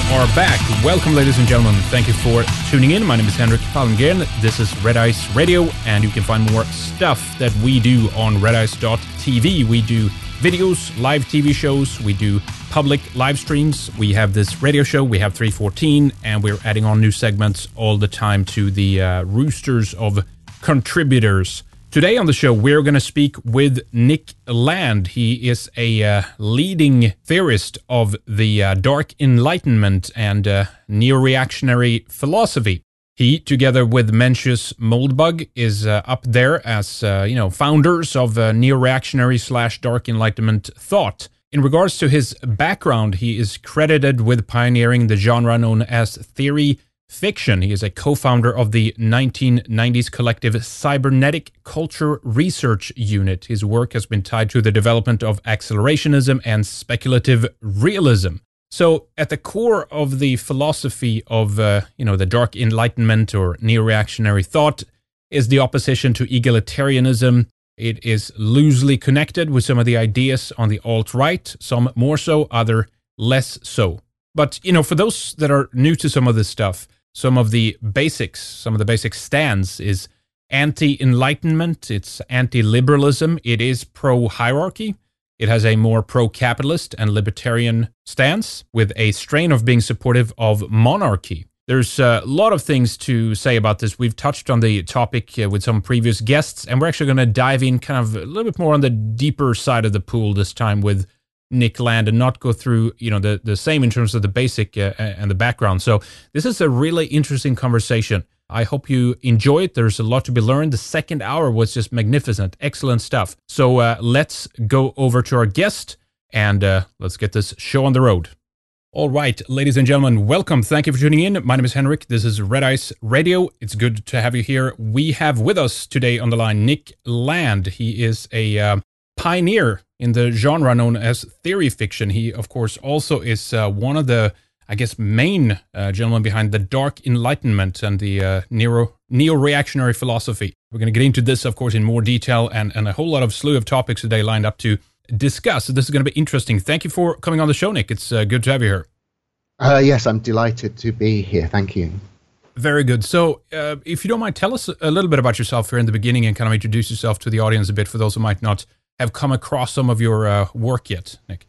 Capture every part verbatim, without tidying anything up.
are back. Welcome, ladies and gentlemen. Thank you for tuning in. My name is Henrik Palmgren. This is Red Ice Radio, and you can find more stuff that we do on red ice dot t v. We do videos, live T V shows, we do public live streams. We have this radio show, we have three fourteen, and we're adding on new segments all the time to the uh, roosters of contributors. Today on the show, we're going to speak with Nick Land. He is a uh, leading theorist of the uh, Dark Enlightenment and uh, neo-reactionary philosophy. He, together with Mencius Moldbug, is uh, up there as, uh, you know, founders of uh, neo-reactionary slash Dark Enlightenment thought. In regards to his background, he is credited with pioneering the genre known as theory fiction. He is a co-founder of the nineteen nineties collective Cybernetic Culture Research Unit. His work has been tied to the development of accelerationism and speculative realism. So, at the core of the philosophy of, uh, you know, the Dark Enlightenment or neo-reactionary thought is the opposition to egalitarianism. It is loosely connected with some of the ideas on the alt-right, some more so, other less so. But, you know, for those that are new to some of this stuff, some of the basics, some of the basic stands is anti-enlightenment, it's anti-liberalism, it is pro-hierarchy, it has a more pro-capitalist and libertarian stance with a strain of being supportive of monarchy. There's a lot of things to say about this. We've touched on the topic uh, with some previous guests, and we're actually going to dive in kind of a little bit more on the deeper side of the pool this time with Nick Land and not go through, you know, the, the same in terms of the basic uh, and the background. So this is a really interesting conversation. I hope you enjoy it. There's a lot to be learned. The second hour was just magnificent. Excellent stuff. So uh, let's go over to our guest and uh, let's get this show on the road. All right, ladies and gentlemen, welcome. Thank you for tuning in. My name is Henrik. This is Red Ice Radio. It's good to have you here. We have with us today on the line Nick Land. He is a uh, pioneer in the genre known as theory fiction. He, of course, also is uh, one of the, I guess, main uh, gentlemen behind the Dark Enlightenment and the uh, neo, neo-reactionary philosophy. We're going to get into this, of course, in more detail and, and a whole lot of slew of topics today lined up to discuss. So this is going to be interesting. Thank you for coming on the show, Nick. It's uh, good to have you here. Uh, yes, I'm delighted to be here. Thank you. Very good. So uh, if you don't mind, tell us a little bit about yourself here in the beginning and kind of introduce yourself to the audience a bit for those who might not have come across some of your uh, work yet, Nick.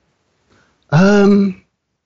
Um.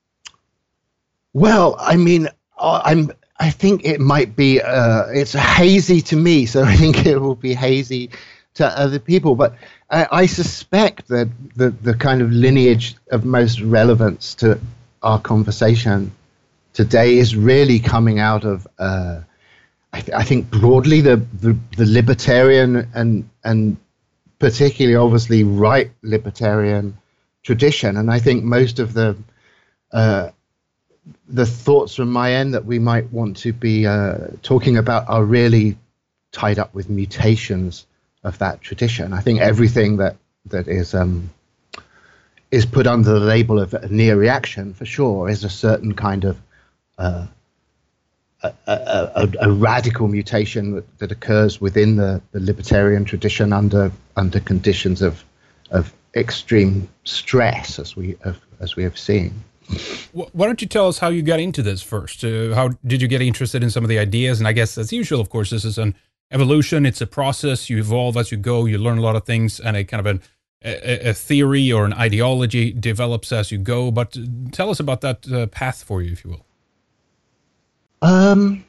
Well, I mean, I'm. I think it might be. Uh, it's hazy to me, so I think it will be hazy to other people. But I, I suspect that the the kind of lineage of most relevance to our conversation today is really coming out of. Uh, I, th- I think broadly the, the the libertarian and and particularly obviously right libertarian tradition, and I think most of the uh, the thoughts from my end that we might want to be uh, talking about are really tied up with mutations of that tradition. I think everything that that is um, is put under the label of neo-reaction for sure is a certain kind of uh, a, a, a, a radical mutation that, that occurs within the, the libertarian tradition under under conditions of of extreme stress, as we have, as we have seen. Why don't you tell us how you got into this first? Uh, how did you get interested in some of the ideas? And I guess, as usual, of course, this is an evolution. It's a process. You evolve as you go. You learn a lot of things, and a kind of an, a, a theory or an ideology develops as you go. But tell us about that uh, path for you, if you will. Um.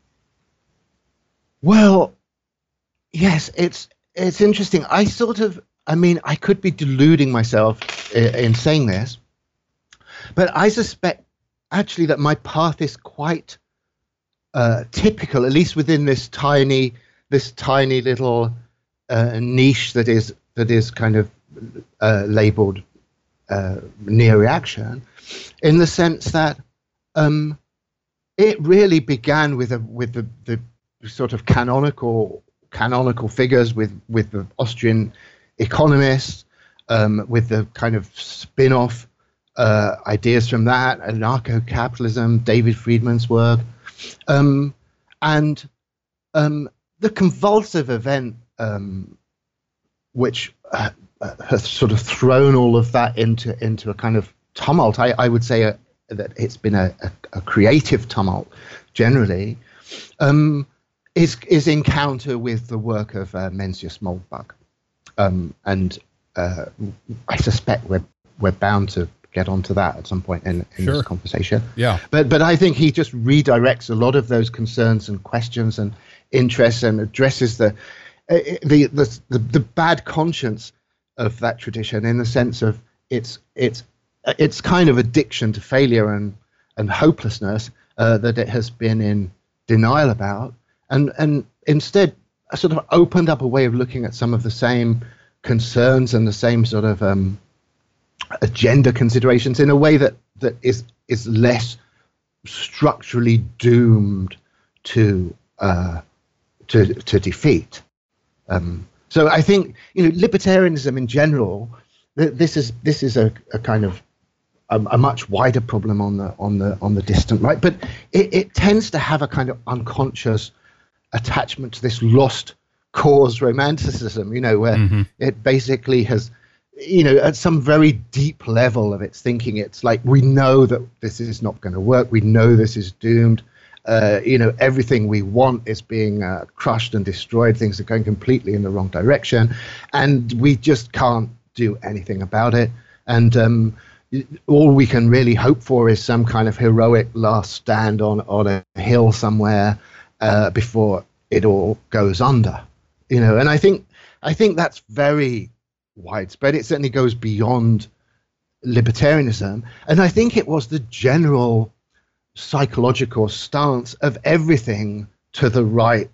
Well, yes, it's it's interesting. I sort of, I mean, I could be deluding myself in, in saying this, but I suspect actually that my path is quite uh, typical, at least within this tiny, this tiny little uh, niche that is that is kind of uh, labeled uh, neo-reaction, in the sense that. Um, It really began with a, with the, the sort of canonical canonical figures, with, with the Austrian economists, um, with the kind of spin-off uh, ideas from that, anarcho-capitalism, David Friedman's work, um, and um, the convulsive event um, which uh, uh, has sort of thrown all of that into into a kind of tumult. I, I would say a that it's been a, a, a creative tumult generally, um, is is encounter with the work of uh, Mencius Moldbug, um, and uh, I suspect we're we're bound to get onto that at some point in, in Sure. this conversation. Yeah. But but I think he just redirects a lot of those concerns and questions and interests and addresses the uh, the, the the the bad conscience of that tradition in the sense of its its its kind of addiction to failure and and hopelessness uh, that it has been in denial about, and and instead sort of opened up a way of looking at some of the same concerns and the same sort of um, agenda considerations in a way that that is is less structurally doomed to uh, to to defeat. Um, so I think you know libertarianism in general. Th- this is this is a, a kind of a, a much wider problem on the on the on the distant right, but it, it tends to have a kind of unconscious attachment to this lost cause romanticism. You know, where Mm-hmm. it basically has. You know, at some very deep level of its thinking, it's like we know that this is not going to work. We know this is doomed. Uh, you know, everything we want is being uh, crushed and destroyed. Things are going completely in the wrong direction, and we just can't do anything about it. And um, all we can really hope for is some kind of heroic last stand on on a hill somewhere uh, before it all goes under. You know, and I think I think that's very widespread. It certainly goes beyond libertarianism, and I think it was the general psychological stance of everything to the right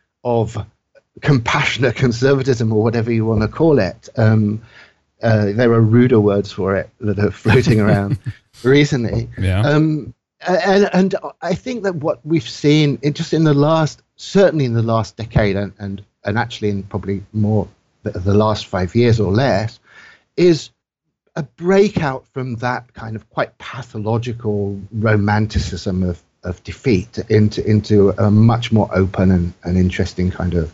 of compassionate conservatism, or whatever you want to call it. Um, uh, there are ruder words for it that are floating around recently. Yeah. Um, and and I think that what we've seen in just in the last, certainly in the last decade, and and, and actually in probably more the, the last five years or less, is a breakout from that kind of quite pathological romanticism of, of defeat into into a much more open and, and interesting kind of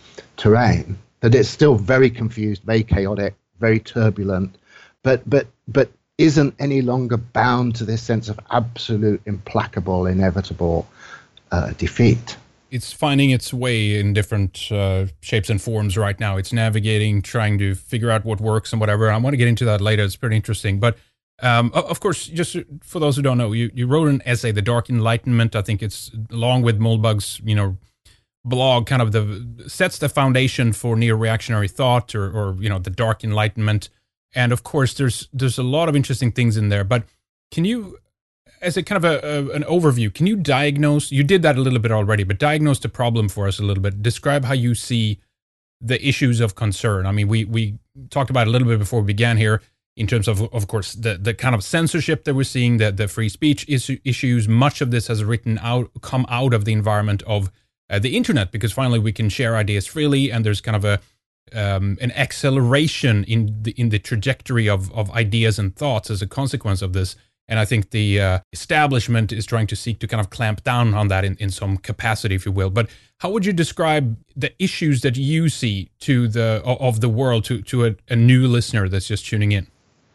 terrain. That it's still very confused, very chaotic, very turbulent, but but but isn't any longer bound to this sense of absolute, implacable, inevitable uh, defeat. It's finding its way in different uh, shapes and forms right now. It's navigating, trying to figure out what works and whatever. I want to get into that later. It's pretty interesting. But um, of course, just for those who don't know, you, you wrote an essay, The Dark Enlightenment. I think it's along with Moldbug's, you know, blog, kind of the sets the foundation for neo-reactionary thought, or, or you know, the Dark Enlightenment. And of course, there's there's a lot of interesting things in there. But can you, as a kind of a, a an overview, can you diagnose, you did that a little bit already, but diagnose the problem for us a little bit. Describe how you see the issues of concern. I mean, we we talked about it a little bit before we began here in terms of, of course, the, the kind of censorship that we're seeing, the, the free speech issue, issues. Much of this has written out, come out of the environment of uh, the internet, because finally we can share ideas freely, and there's kind of a um, an acceleration in the in the trajectory of of ideas and thoughts as a consequence of this. And I think the uh, establishment is trying to seek to kind of clamp down on that in, in some capacity, if you will. But how would you describe the issues that you see to the of the world to to a, a new listener that's just tuning in?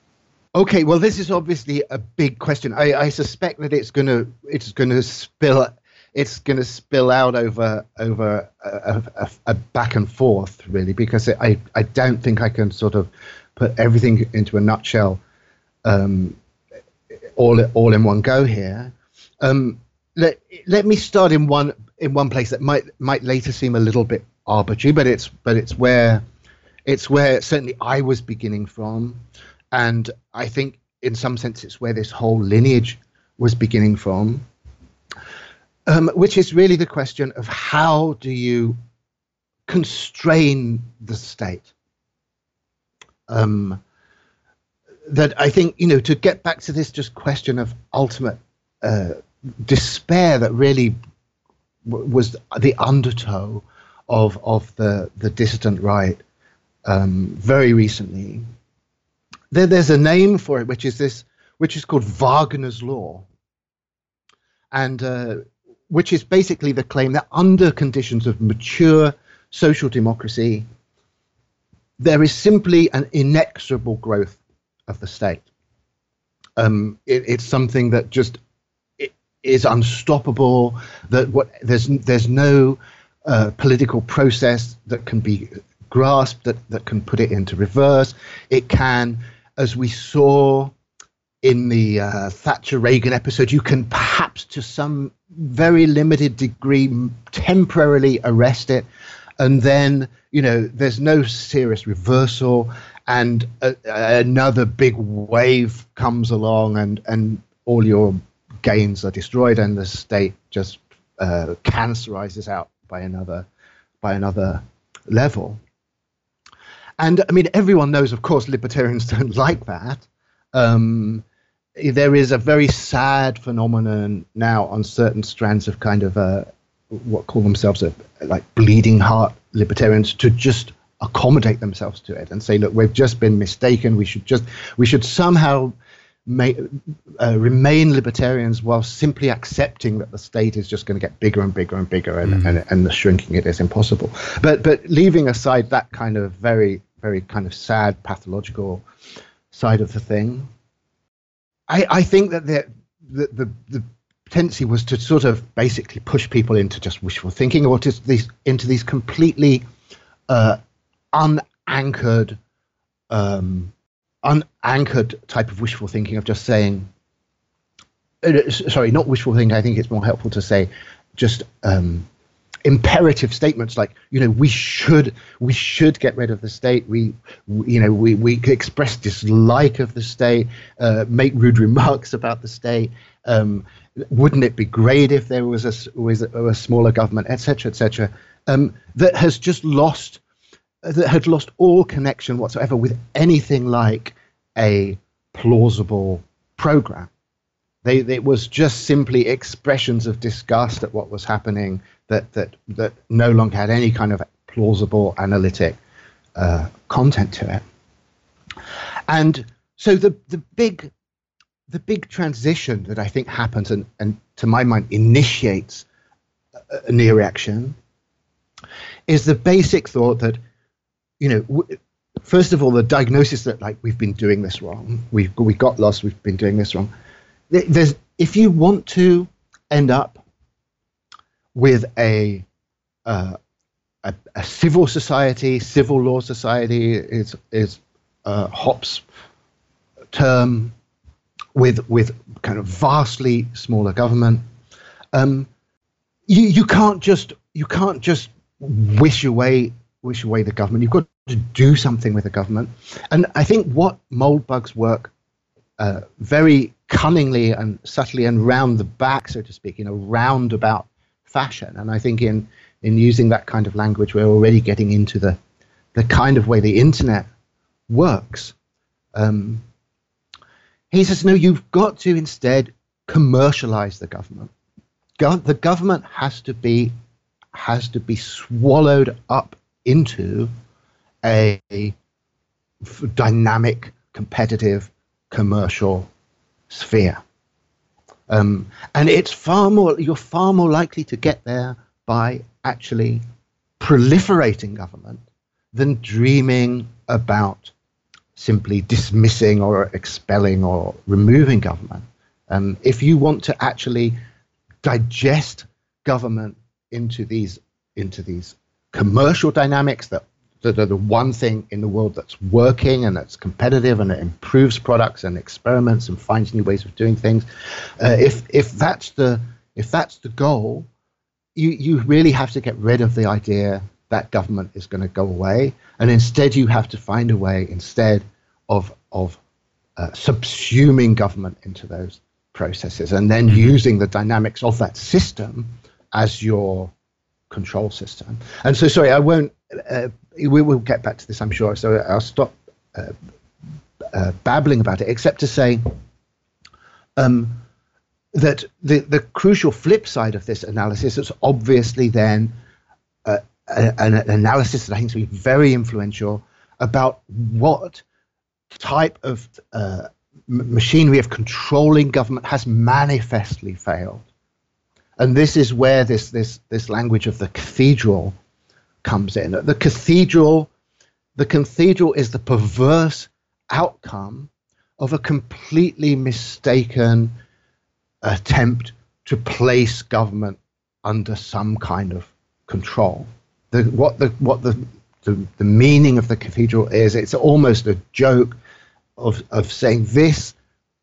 Okay, well, this is obviously a big question. I, I suspect that it's gonna it's gonna spill it's gonna spill out over over a, a, a back and forth, really, because I I don't think I can sort of put everything into a nutshell. Um, all all in one go here. Um, let let me start in one in one place that might might later seem a little bit arbitrary, but it's but it's where it's where certainly I was beginning from, and I think in some sense it's where this whole lineage was beginning from, um, which is really the question of how do you constrain the state. Um, that I think, you know, to get back to this just question of ultimate uh, despair that really w- was the undertow of of the, the dissident right um, very recently. There, there's a name for it, which is this, which is called Wagner's Law, and uh, which is basically the claim that under conditions of mature social democracy, there is simply an inexorable growth of the state. Um, it, it's something that just it is unstoppable. That what there's there's no uh, political process that can be grasped that that can put it into reverse. It can, as we saw in the uh, Thatcher Reagan episode, you can perhaps to some very limited degree temporarily arrest it, and then you know there's no serious reversal, and a, another big wave comes along, and and all your gains are destroyed, and the state just uh, cancerizes out by another by another level. And I mean, everyone knows, of course, libertarians don't like that. Um, there is a very sad phenomenon now on certain strands of kind of uh, what call themselves a, like bleeding heart libertarians to just accommodate themselves to it and say, look, we've just been mistaken. We should just we should somehow make, uh, remain libertarians while simply accepting that the state is just going to get bigger and bigger and bigger, and, mm-hmm. and and the shrinking it is impossible. But but leaving aside that kind of very very kind of sad pathological side of the thing, I, I think that the, the the the tendency was to sort of basically push people into just wishful thinking, or to these into these completely uh, unanchored, um, unanchored type of wishful thinking of just saying, uh, sorry, not wishful thinking. I think it's more helpful to say just um, imperative statements like, you know, we should we should get rid of the state. We, we you know, we we express dislike of the state, uh, make rude remarks about the state. Um, wouldn't it be great if there was a was a, a smaller government, et cetera, et cetera, um, that has just lost that had lost all connection whatsoever with anything like a plausible program. They, it was just simply expressions of disgust at what was happening that that that no longer had any kind of plausible analytic uh, content to it. And so the the big the big transition that I think happens and, and to my mind initiates a, a near reaction is the basic thought that, you know, w- first of all, the diagnosis that like we've been doing this wrong, we've we got lost, we've been doing this wrong. There's, if you want to end up with a, uh, a a civil society, civil law society is is uh, Hobbes' term, with with kind of vastly smaller government. Um, you you can't just you can't just wish away wish away the government. You've got to do something with the government. And I think what Moldbug's work uh, very cunningly and subtly and round the back, so to speak, in a roundabout fashion. And I think in in using that kind of language, we're already getting into the the kind of way the internet works. Um, he says, no, you've got to instead commercialize the government. Go- the government has to be has to be swallowed up into a, a dynamic, competitive, commercial sphere. Um, and it's far more, you're far more likely to get there by actually proliferating government than dreaming about simply dismissing or expelling or removing government. Um, if you want to actually digest government into these into these commercial dynamics that that are the one thing in the world that's working and that's competitive and it improves products and experiments and finds new ways of doing things. Uh, if if that's the if that's the goal, you you really have to get rid of the idea that government is going to go away, and instead you have to find a way instead of of uh, subsuming government into those processes and then mm-hmm. using the dynamics of that system as your control system. And so, sorry, I won't. Uh, we will get back to this, I'm sure. So I'll stop uh, uh, babbling about it, except to say um, that the the crucial flip side of this analysis is obviously then uh, an, an analysis that I think is very influential about what type of uh, machinery of controlling government has manifestly failed. And this is where this this this language of the cathedral comes in. The cathedral, the cathedral is the perverse outcome of a completely mistaken attempt to place government under some kind of control. The, what the what the, the the meaning of the cathedral is, it's almost a joke of of saying this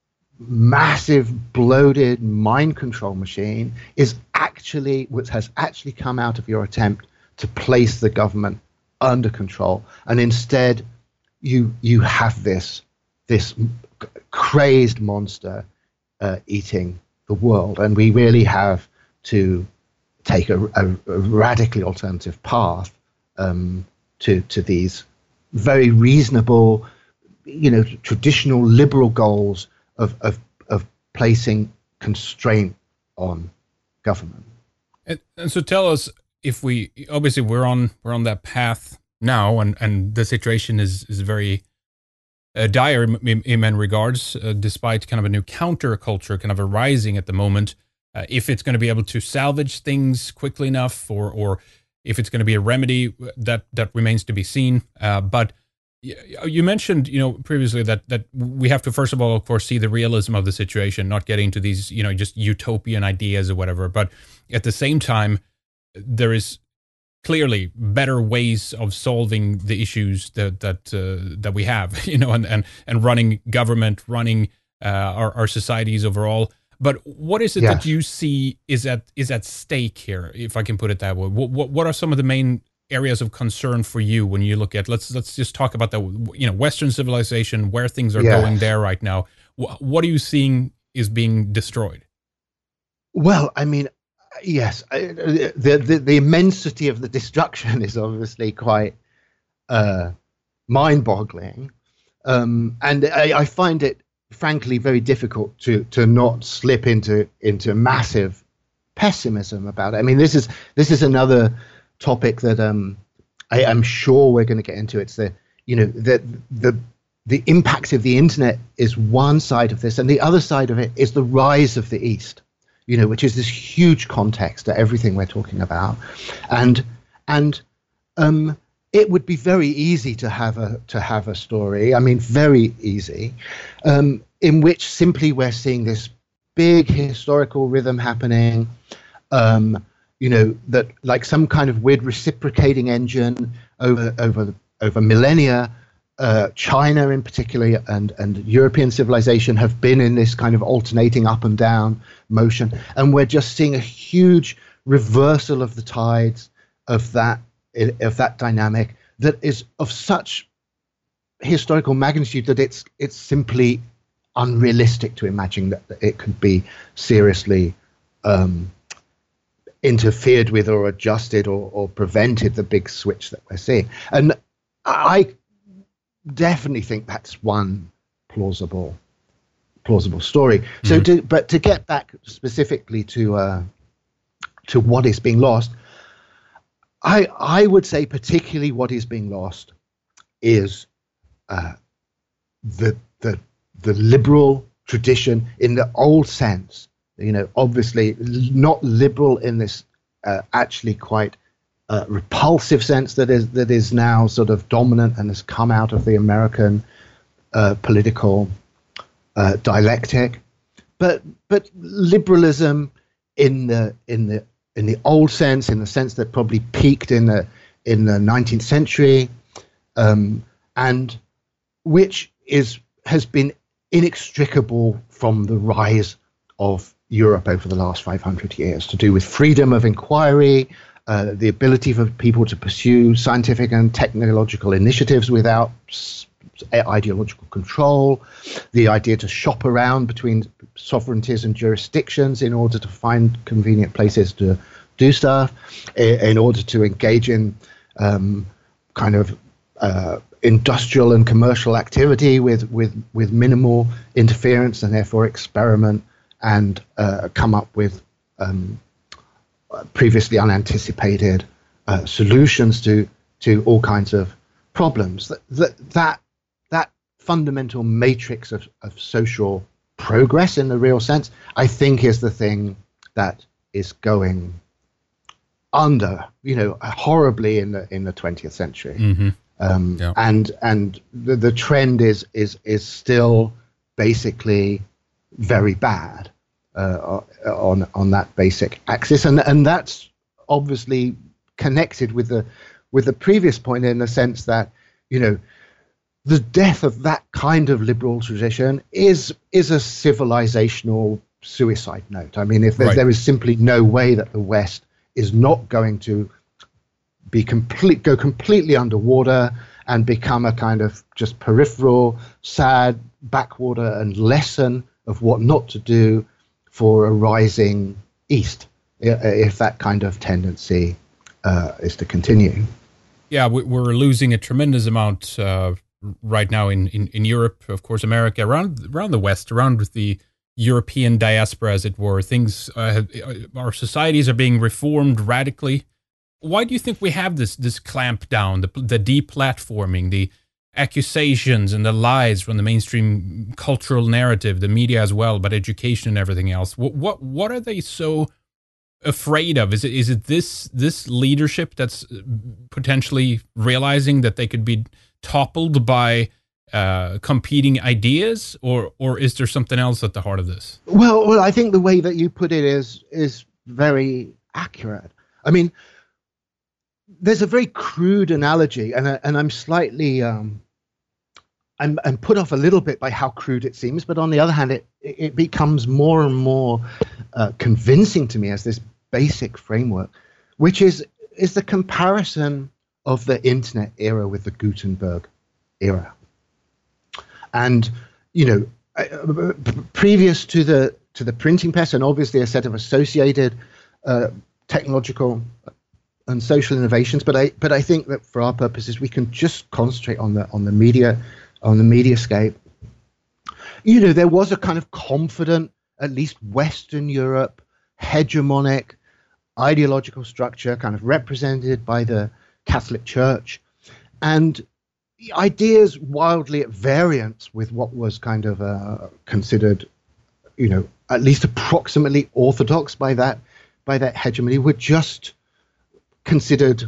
massive bloated mind control machine is actually what has actually come out of your attempt to place the government under control, and instead you you have this this crazed monster uh, eating the world, and we really have to take a, a, a radically alternative path um, to to these very reasonable, you know, traditional liberal goals of of, of placing constraint on government. And, and so, tell us, if we obviously we're on we're on that path now, and, and the situation is is very uh, dire in, in many regards, uh, despite kind of a new counterculture kind of arising at the moment. Uh, if it's going to be able to salvage things quickly enough, or or if it's going to be a remedy, that that remains to be seen. Uh, but you mentioned, you know, previously that that we have to first of all, of course, see the realism of the situation, not get into these, you know, just utopian ideas or whatever. But at the same time, there is clearly better ways of solving the issues that that uh, that we have, you know, and and and running government, running uh, our our societies overall. But what is it yes. that you see is at is at stake here, if I can put it that way? What what, what are some of the main areas of concern for you when you look at, let's let's just talk about the, you know, Western civilization, where things are yes. going there right now. What, what are you seeing is being destroyed? Well, I mean, yes, I, the, the the immensity of the destruction is obviously quite uh, mind-boggling, um, and I, I find it, frankly, very difficult to to not slip into into massive pessimism about it. I mean, this is this is another topic that um, I, I'm sure we're going to get into. It's the you know the the the impact of the internet is one side of this, and the other side of it is the rise of the East, you know, which is this huge context to everything we're talking about, and and um, it would be very easy to have a to have a story. I mean, very easy, um, in which simply we're seeing this big historical rhythm happening. Um, you know, that like some kind of weird reciprocating engine over over over millennia. Uh, China in particular and, and European civilization have been in this kind of alternating up and down motion. And we're just seeing a huge reversal of the tides of that of that dynamic that is of such historical magnitude that it's it's simply unrealistic to imagine that it could be seriously um, interfered with or adjusted or, or prevented, the big switch that we're seeing. And I definitely think that's one plausible plausible story. Mm-hmm. So to, but to get back specifically to uh, to what is being lost, I I would say particularly what is being lost is uh, the the the liberal tradition in the old sense. You know, obviously not liberal in this uh, actually quite uh, repulsive sense that is that is now sort of dominant and has come out of the American uh, political uh, dialectic, but but liberalism in the in the in the old sense, in the sense that probably peaked in the in the nineteenth century, um, and which is has been inextricable from the rise of Europe over the last five hundred years, to do with freedom of inquiry, uh, the ability for people to pursue scientific and technological initiatives without s- ideological control, the idea to shop around between sovereignties and jurisdictions in order to find convenient places to do stuff, in, in order to engage in um, kind of uh, industrial and commercial activity with, with, with minimal interference, and therefore experiment and uh, come up with um, previously unanticipated uh, solutions to to all kinds of problems. That that that, that fundamental matrix of, of social progress in the real sense, I think, is the thing that is going under, you know, horribly in the in the twentieth century. Mm-hmm. Um, yeah. And and the, the trend is is is still basically very bad uh, on on that basic axis, and and that's obviously connected with the with the previous point in the sense that, you know, the death of that kind of liberal tradition is is a civilizational suicide note. I mean, if there, right. there is simply no way that the West is not going to be complete go completely underwater and become a kind of just peripheral, sad backwater and lesson of what not to do for a rising East, if that kind of tendency uh, is to continue. Yeah, we're losing a tremendous amount uh, right now in, in, in Europe, of course, America, around around the West, around the European diaspora, as it were. Things, uh, our societies are being reformed radically. Why do you think we have this this clamp down, the, the deplatforming, the accusations and the lies from the mainstream cultural narrative, the media as well, but education and everything else? What what what are they so afraid of? Is it is it this this leadership that's potentially realizing that they could be toppled by uh, competing ideas, or or is there something else at the heart of this? Well, well, I think the way that you put it is is very accurate. I mean, there's a very crude analogy, and I, and I'm slightly um, I'm I'm put off a little bit by how crude it seems, but on the other hand, it it becomes more and more uh, convincing to me as this basic framework, which is is the comparison of the internet era with the Gutenberg era. And, you know, uh, previous to the to the printing press, and obviously a set of associated uh, technological and social innovations, but I but I think that for our purposes we can just concentrate on the on the media on the mediascape. You know, there was a kind of confident, at least Western Europe, hegemonic ideological structure, kind of represented by the Catholic Church, and ideas wildly at variance with what was kind of uh, considered, you know, at least approximately orthodox by that by that hegemony, were just considered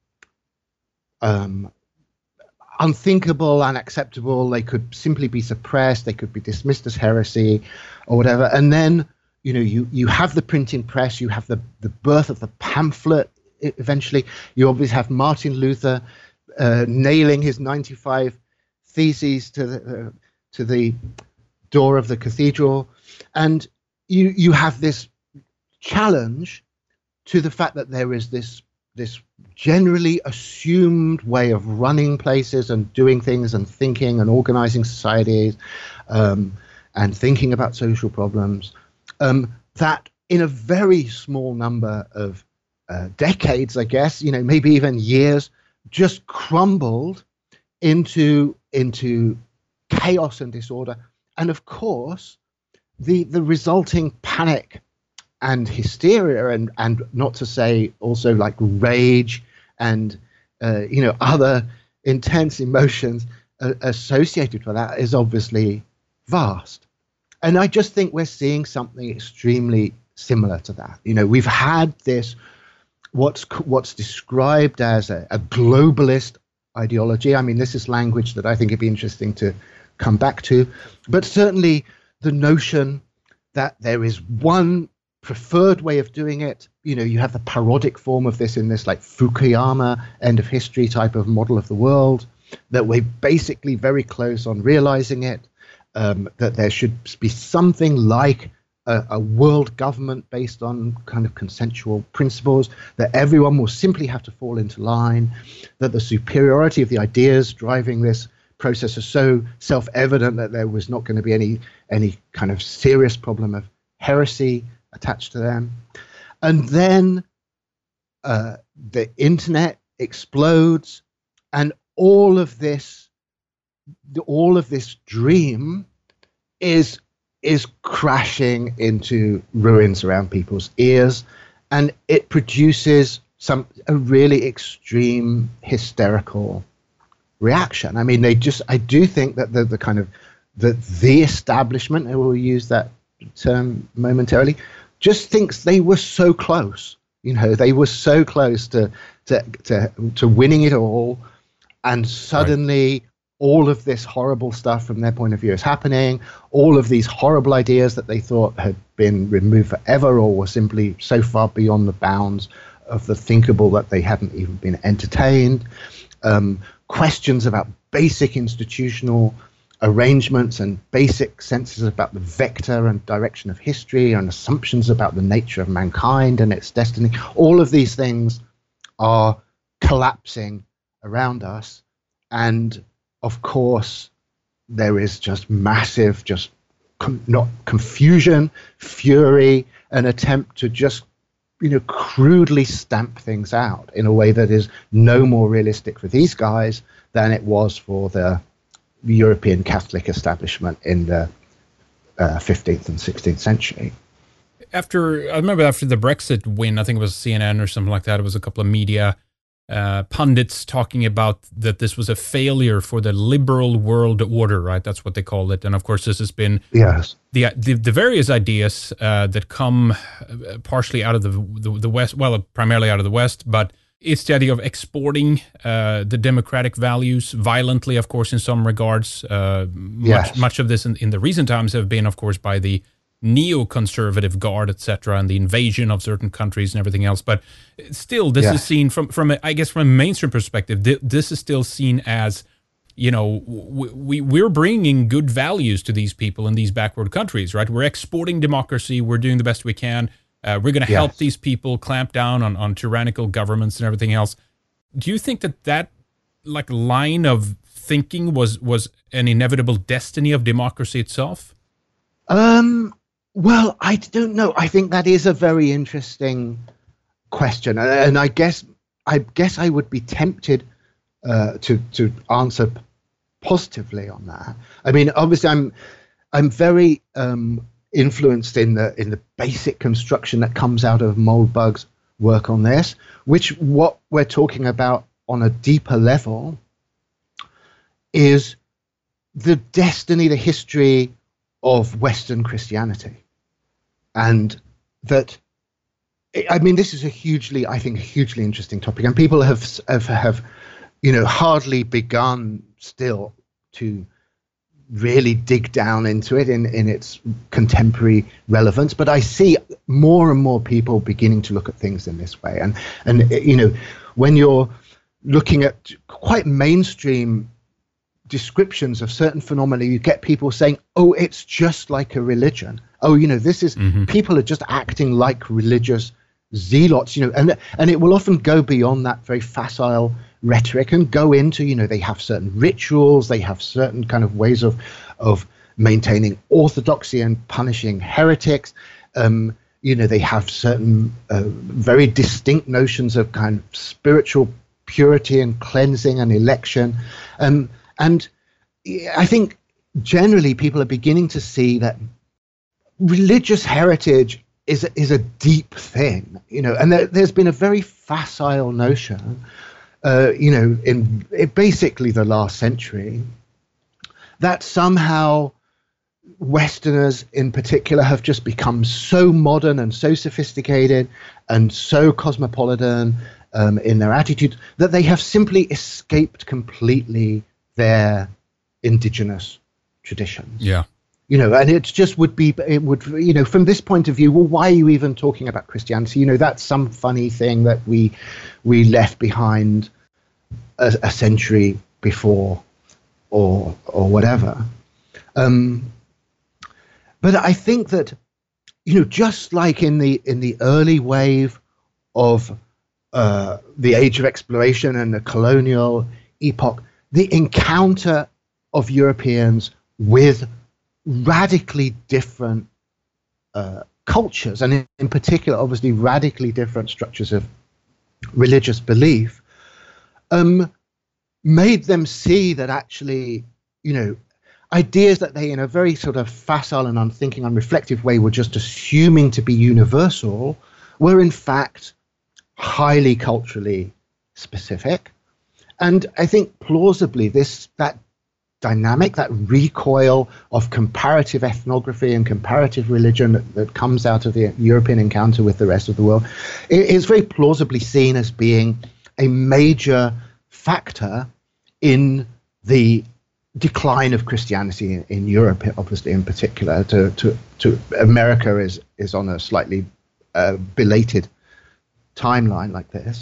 um, unthinkable, unacceptable. They could simply be suppressed. They could be dismissed as heresy or whatever. And then, you know, you, you have the printing press, you have the, the birth of the pamphlet eventually. You obviously have Martin Luther uh, nailing his ninety-five theses to the, uh, to the door of the cathedral. And you you have this challenge to the fact that there is this this generally assumed way of running places and doing things and thinking and organizing societies um, and thinking about social problems, um, that in a very small number of uh, decades, I guess, you know, maybe even years, just crumbled into into chaos and disorder. And of course, the the resulting panic and hysteria, and and not to say also like rage and uh, you know, other intense emotions uh, associated with that is obviously vast. And I just think we're seeing something extremely similar to that. You know, we've had this what's what's described as a, a globalist ideology. I mean, this is language that I think it'd be interesting to come back to, but certainly the notion that there is one preferred way of doing it. You know, you have the parodic form of this in this like Fukuyama end of history type of model of the world, that we're basically very close on realizing it, um, that there should be something like a, a world government based on kind of consensual principles, that everyone will simply have to fall into line, that the superiority of the ideas driving this process is so self-evident that there was not going to be any any kind of serious problem of heresy attached to them. And then uh, the internet explodes, and all of this, all of this dream is is crashing into ruins around people's ears, and it produces some a really extreme hysterical reaction. I mean, they just, I do think that the, the kind of, the, the establishment, I will use that term momentarily, just thinks they were so close. You know, they were so close to, to, to, to winning it all. And suddenly, all of this horrible stuff from their point of view is happening, all of these horrible ideas that they thought had been removed forever or were simply so far beyond the bounds of the thinkable that they hadn't even been entertained, um, questions about basic institutional arrangements and basic senses about the vector and direction of history and assumptions about the nature of mankind and its destiny. All of these things are collapsing around us. And of course, there is just massive, just com- not confusion, fury, an attempt to just, you know, crudely stamp things out in a way that is no more realistic for these guys than it was for the European Catholic establishment in the uh, fifteenth and sixteenth century. After, I remember after the Brexit win, I think it was C N N or something like that, it was a couple of media uh, pundits talking about that this was a failure for the liberal world order, right? That's what they called it. And of course, this has been yes. the the, the various ideas uh, that come partially out of the, the the West, well, primarily out of the West, but it's the idea of exporting uh, the democratic values violently, of course, in some regards. Uh, yes. much, much of this in, in the recent times have been, of course, by the neoconservative guard, et cetera, and the invasion of certain countries and everything else. But still, this yes. is seen from, from a, I guess, from a mainstream perspective, th- this is still seen as, you know, we, we're bringing good values to these people in these backward countries, right? We're exporting democracy. We're doing the best we can. Uh, we're going to help yes. these people clamp down on, on tyrannical governments and everything else. Do you think that that like line of thinking was was an inevitable destiny of democracy itself? Um. Well, I don't know. I think that is a very interesting question, and, and I guess I guess I would be tempted uh, to to answer positively on that. I mean, obviously, I'm I'm very um, influenced in the in the basic construction that comes out of Moldbug's work on this, which what we're talking about on a deeper level is the destiny, the history of Western Christianity. And that, I mean, this is a hugely, I think, a hugely interesting topic, and people have have, have you know, hardly begun still to really dig down into it in, in its contemporary relevance. But I see more and more people beginning to look at things in this way. And, and you know, when you're looking at quite mainstream descriptions of certain phenomena, you get people saying, oh, it's just like a religion. Oh, you know, this is, mm-hmm. people are just acting like religious zealots, you know, and and it will often go beyond that very facile rhetoric and go into, you know, they have certain rituals, they have certain kind of ways of of maintaining orthodoxy and punishing heretics. Um, you know, they have certain uh, very distinct notions of kind of spiritual purity and cleansing and election. Um, and I think generally people are beginning to see that religious heritage is a, is a deep thing, you know, and there, there's been a very facile notion, uh, you know, in, in basically the last century, that somehow Westerners in particular have just become so modern and so sophisticated and so cosmopolitan um, in their attitude that they have simply escaped completely their indigenous traditions. Yeah. You know, and it just would be, it would, you know, from this point of view, well, why are you even talking about Christianity? You know, that's some funny thing that we we left behind a, a century before, or or whatever. Um, but I think that, you know, just like in the in the early wave of uh, the age of exploration and the colonial epoch, the encounter of Europeans with radically different uh, cultures, and in, in particular, obviously, radically different structures of religious belief, um, made them see that actually, you know, ideas that they, in a very sort of facile and unthinking, unreflective way, were just assuming to be universal, were in fact highly culturally specific. And I think plausibly this that dynamic, that recoil of comparative ethnography and comparative religion that, that comes out of the European encounter with the rest of the world, it is very plausibly seen as being a major factor in the decline of Christianity in, in Europe, obviously in particular, to to, to America is is on a slightly uh, belated timeline like this.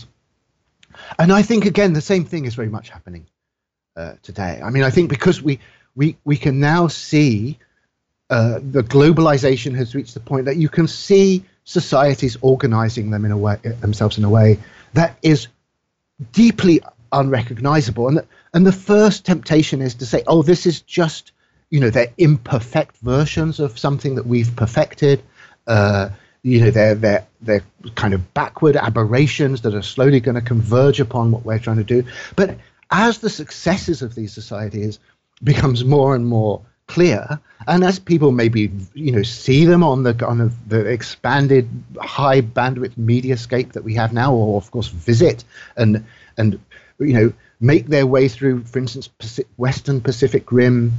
And I think again the same thing is very much happening uh, today. I mean, I think because we we we can now see uh, the globalization has reached the point that you can see societies organizing them in a way themselves in a way that is deeply unrecognizable, and the, and the first temptation is to say, oh, this is just, you know, they're imperfect versions of something that we've perfected. Uh, you know, they're they're they're kind of backward aberrations that are slowly going to converge upon what we're trying to do. But as the successes of these societies becomes more and more clear, and as people maybe, you know, see them on the on the, the expanded high bandwidth mediascape that we have now, or of course visit and and you know make their way through, for instance, Pacific, Western Pacific Rim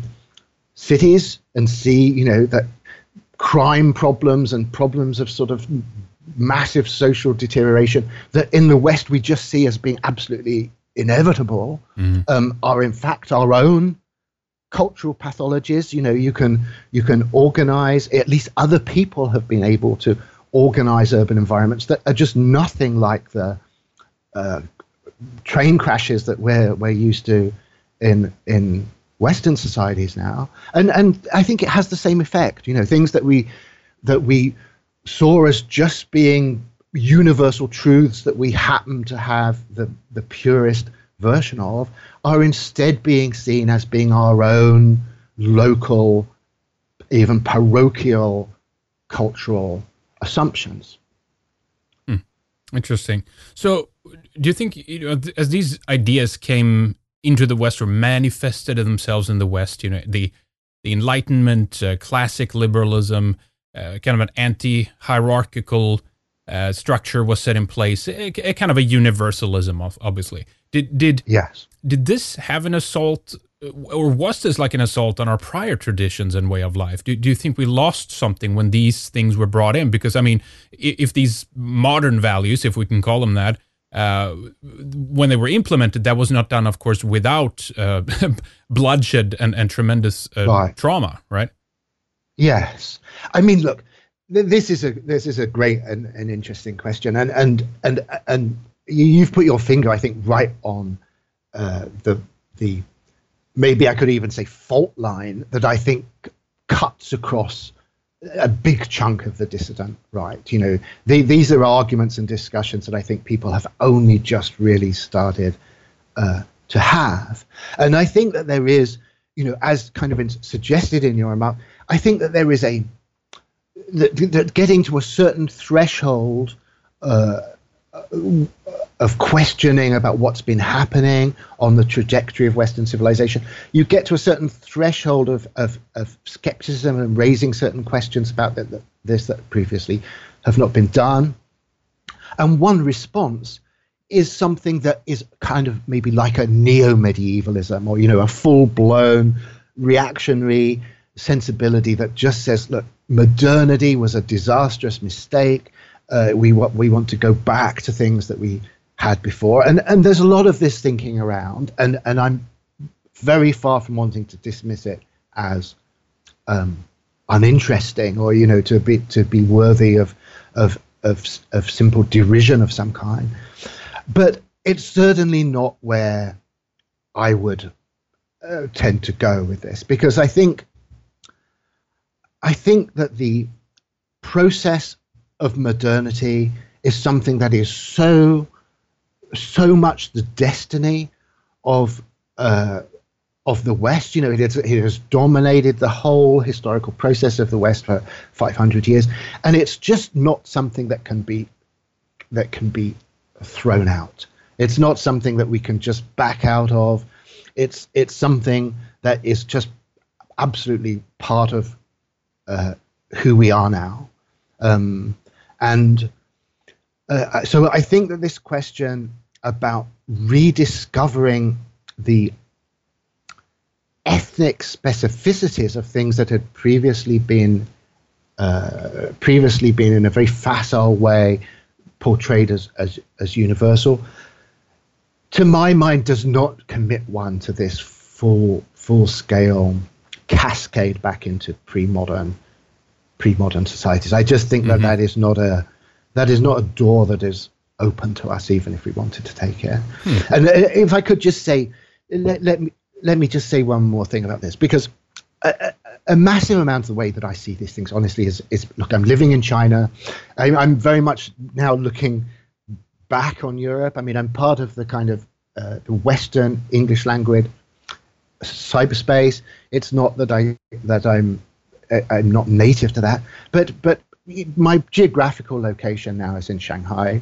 cities and see, you know, that crime problems and problems of sort of massive social deterioration that in the West we just see as being absolutely inevitable, mm. um, are in fact our own cultural pathologies. You know, you can you can organize, at least other people have been able to organize urban environments that are just nothing like the uh, train crashes that we're we're used to in in Western societies now. And and I think it has the same effect. You know, things that we that we saw as just being universal truths that we happen to have the the purest version of are instead being seen as being our own local, even parochial cultural assumptions. Hmm. Interesting. So do you think, you know, as these ideas came into the West or manifested themselves in the West, you know, the the Enlightenment, uh, classic liberalism, uh, kind of an anti-hierarchical uh, structure was set in place, a, a kind of a universalism, obviously. Did did yes. Did this have an assault, or was this like an assault on our prior traditions and way of life? Do do you think we lost something when these things were brought in? Because I mean, if these modern values, if we can call them that, uh, when they were implemented, that was not done, of course, without uh, bloodshed and and tremendous uh, right. trauma, right? Yes, I mean, look, th- this is a this is a great and, and interesting question, and and and and. You've put your finger, I think, right on uh, the the maybe I could even say fault line that I think cuts across a big chunk of the dissident right. You know, they, these are arguments and discussions that I think people have only just really started uh, to have, and I think that there is, you know, as kind of in, suggested in your remark, I think that there is a that, that getting to a certain threshold Uh, of questioning about what's been happening on the trajectory of Western civilization, you get to a certain threshold of of, of skepticism and raising certain questions about that, that, this that previously have not been done. And one response is something that is kind of maybe like a neo-medievalism, or, you know, a full-blown reactionary sensibility that just says, look, modernity was a disastrous mistake. Uh, we want we want to go back to things that we had before, and and there's a lot of this thinking around, and and I'm very far from wanting to dismiss it as um, uninteresting, or, you know, to be to be worthy of of of of simple derision of some kind, but it's certainly not where I would uh, tend to go with this, because I think I think that the process of modernity is something that is so, so much the destiny of uh, of the West. You know, it has, it has dominated the whole historical process of the West for five hundred years, and it's just not something that can be that can be thrown out. It's not something that we can just back out of. It's it's something that is just absolutely part of uh, who we are now. Um, and uh, so I think that this question about rediscovering the ethnic specificities of things that had previously been uh, previously been in a very facile way portrayed as, as as universal, to my mind, does not commit one to this full full scale cascade back into pre-modern pre-modern societies. I just think mm-hmm. that that is not a that is not a door that is open to us, even if we wanted to take it. Hmm. And if I could just say, let, let me let me just say one more thing about this, because a, a, a massive amount of the way that I see these things, honestly, is is look. I'm living in China. I'm, I'm very much now looking back on Europe. I mean, I'm part of the kind of uh, the Western English language cyberspace. It's not that I that I'm I'm not native to that, but but my geographical location now is in Shanghai.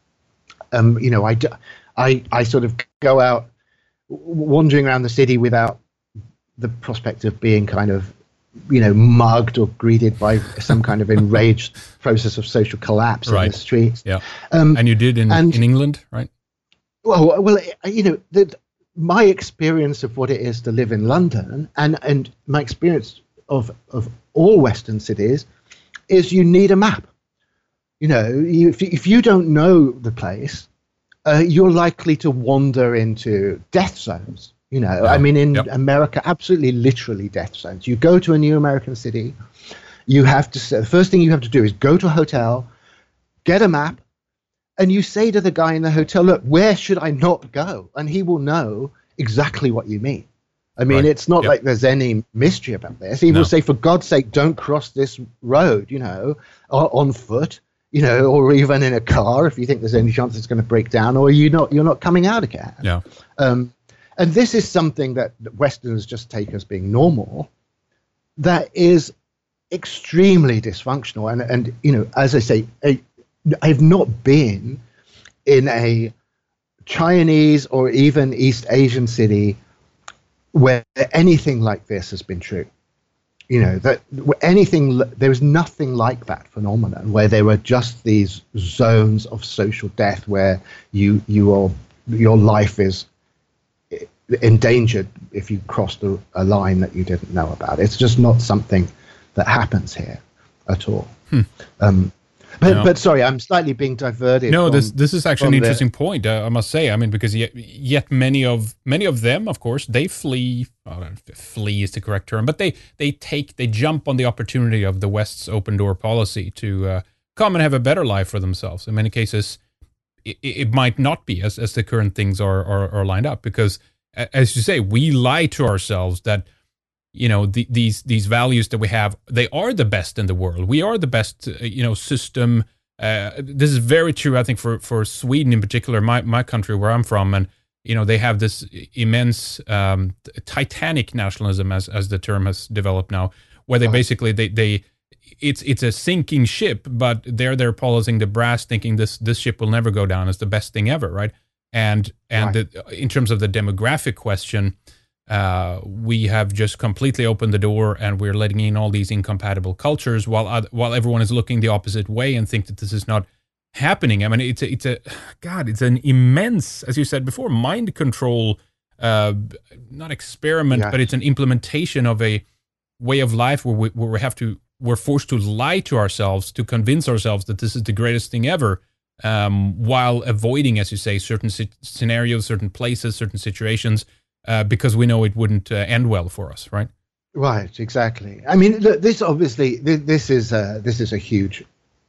Um, you know, I, I I sort of go out wandering around the city without the prospect of being kind of, you know, mugged or greeted by some kind of enraged process of social collapse right. in the streets. Yeah, um, and you did in and, in England, right? Well, well, you know, the, my experience of what it is to live in London, and and my experience of of all Western cities, is you need a map. You know, you, if if you don't know the place, uh, you're likely to wander into death zones. You know, yeah. I mean, in yep. America, absolutely, literally death zones. You go to a new American city, you have to say, the first thing you have to do is go to a hotel, get a map, and you say to the guy in the hotel, look, where should I not go? And he will know exactly what you mean. I mean, right. it's not yep. like there's any mystery about this. He no. will say, for God's sake, don't cross this road, you know, on foot, you know, or even in a car if you think there's any chance it's going to break down, or you're not, you're not coming out again. Yeah. Um, and this is something that Westerners just take as being normal, that is extremely dysfunctional. And, and you know, as I say, I, I've not been in a Chinese or even East Asian city where anything like this has been true. You know, that anything, there was nothing like that phenomenon where there were just these zones of social death where you, you are, your life is endangered if you crossed a, a line that you didn't know about. It's just not something that happens here at all. Hmm. Um, But, no. but sorry, I'm slightly being diverted. No, from, this this is actually an interesting the, point. Uh, I must say. I mean, because yet, yet many of many of them, of course, they flee. Oh, flee is the correct term, but they they take they jump on the opportunity of the West's open door policy to uh, come and have a better life for themselves. In many cases, it, it might not be as as the current things are, are are lined up, because, as you say, we lie to ourselves that, you know, the, these these values that we have, they are the best in the world. We are the best, uh, you know, system. Uh, this is very true, I think, for, for Sweden in particular, my, my country where I'm from. And, you know, they have this immense um, titanic nationalism, as as the term has developed now, where they basically, they, they it's it's a sinking ship, but they're they're policing the brass, thinking this this ship will never go down. It's the best thing ever, right? And, and right. The, in terms of the demographic question, Uh, we have just completely opened the door, and we're letting in all these incompatible cultures, while uh, while everyone is looking the opposite way and think that this is not happening. I mean, it's a, it's a God, it's an immense, as you said before, mind control, uh, not experiment, yes. but it's an implementation of a way of life where we where we have to we're forced to lie to ourselves to convince ourselves that this is the greatest thing ever, um, while avoiding, as you say, certain si- scenarios, certain places, certain situations. Uh, because we know it wouldn't uh, end well for us, right? Right, exactly. I mean, look, this obviously this, this is a, this is a huge,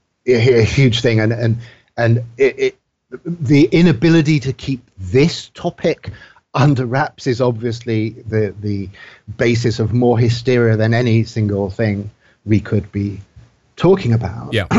a, a huge thing, and and and it, it, the inability to keep this topic under wraps is obviously the the basis of more hysteria than any single thing we could be talking about. Yeah,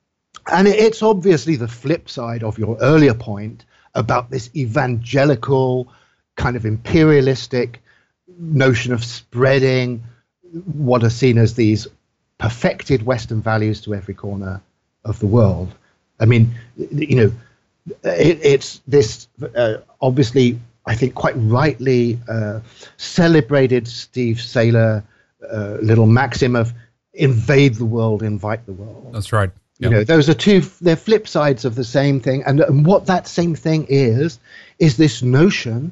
and it's obviously the flip side of your earlier point about this evangelical, kind of imperialistic notion of spreading what are seen as these perfected Western values to every corner of the world. I mean, you know, it, it's this uh, obviously, I think quite rightly uh, celebrated Steve Sailer uh, little maxim of invade the world, invite the world. That's right. Yep. You know, those are two, they're flip sides of the same thing. And, and what that same thing is, is this notion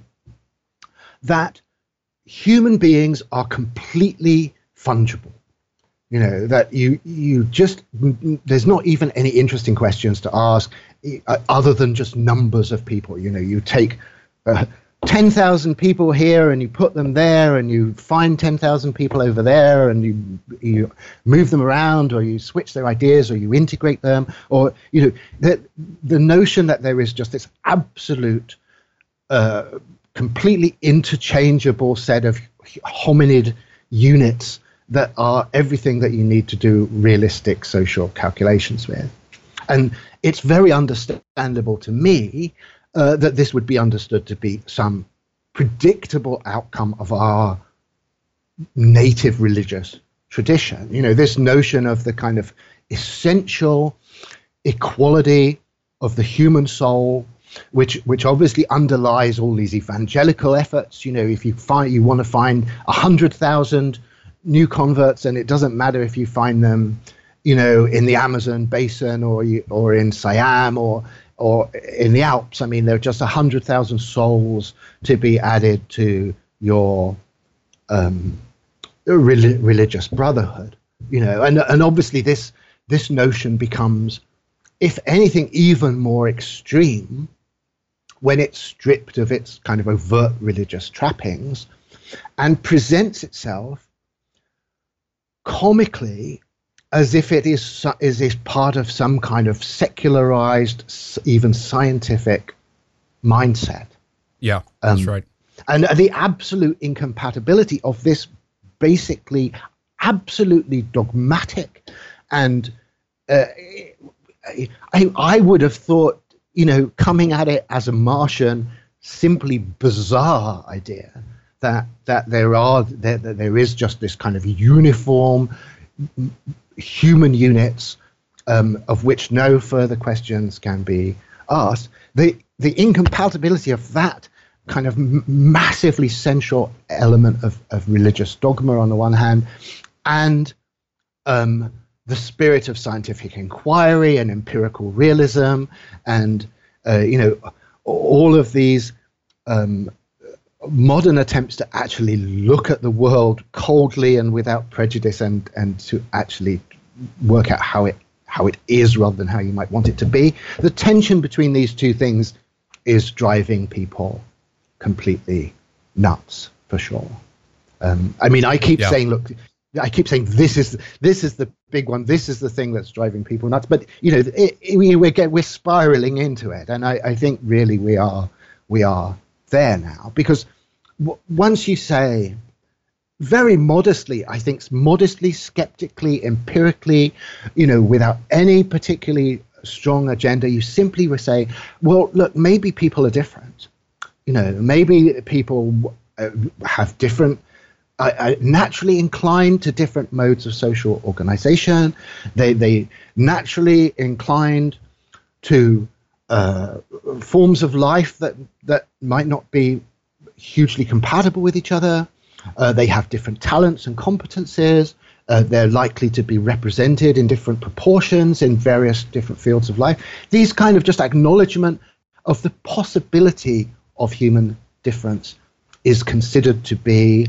that human beings are completely fungible. You know, that you you just, there's not even any interesting questions to ask uh, other than just numbers of people. You know, you take uh, ten thousand people here and you put them there and you find ten thousand people over there and you you move them around or you switch their ideas or you integrate them, or you know the the notion that there is just this absolute uh, completely interchangeable set of hominid units that are everything that you need to do realistic social calculations with. And it's very understandable to me uh, that this would be understood to be some predictable outcome of our native religious tradition. You know, this notion of the kind of essential equality of the human soul, which which obviously underlies all these evangelical efforts. You know, if you find you want to find a hundred thousand new converts, and it doesn't matter if you find them, you know, in the Amazon basin or you, or in Siam or or in the Alps. I mean, there are just a hundred thousand souls to be added to your um, rel- religious brotherhood. You know, and and obviously this this notion becomes, if anything, even more extreme when it's stripped of its kind of overt religious trappings and presents itself comically as if it is is is part of some kind of secularized, even scientific mindset. Yeah, that's um, right. And the absolute incompatibility of this basically absolutely dogmatic and uh, I, I would have thought, you know, coming at it as a Martian, simply bizarre idea that that there are that, that there is just this kind of uniform human units um, of which no further questions can be asked. The the incompatibility of that kind of m- massively central element of, of religious dogma on the one hand, and um, the spirit of scientific inquiry and empirical realism, and uh, you know, all of these um, modern attempts to actually look at the world coldly and without prejudice, and and to actually work out how it how it is rather than how you might want it to be. The tension between these two things is driving people completely nuts, for sure. Um, I mean, I keep yeah. saying, look, I keep saying this is this is the big one. This is the thing that's driving people nuts. But you know, it, it, we we get we're spiraling into it, and I, I think really we are we are there now, because w- once you say very modestly, I think modestly, skeptically, empirically, you know, without any particularly strong agenda, you simply say, well, look, maybe people are different. You know, maybe people uh, have different, uh, uh, naturally inclined to different modes of social organization. They they naturally inclined to uh, forms of life that that might not be hugely compatible with each other. Uh, they have different talents and competences. Uh, they're likely to be represented in different proportions in various different fields of life. These kind of just acknowledgement of the possibility of human difference is considered to be